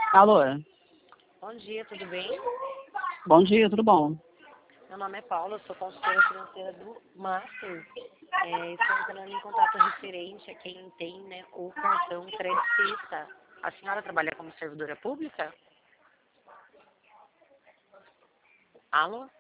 Alô? Bom dia, tudo bem? Bom dia, tudo bom? Meu nome é Paula, sou consultora financeira do Master. Estou entrando em contato referente a quem tem, né, o cartão Credicista. A senhora trabalha como servidora pública? Alô?